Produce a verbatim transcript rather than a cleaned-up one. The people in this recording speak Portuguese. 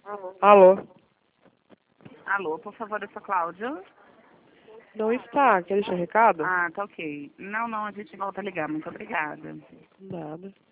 Alô? Alô, por favor, eu sou Cláudia. Não está. Quer deixar recado? Ah, tá ok. Não, não, a gente volta a ligar. Muito obrigada. Nada.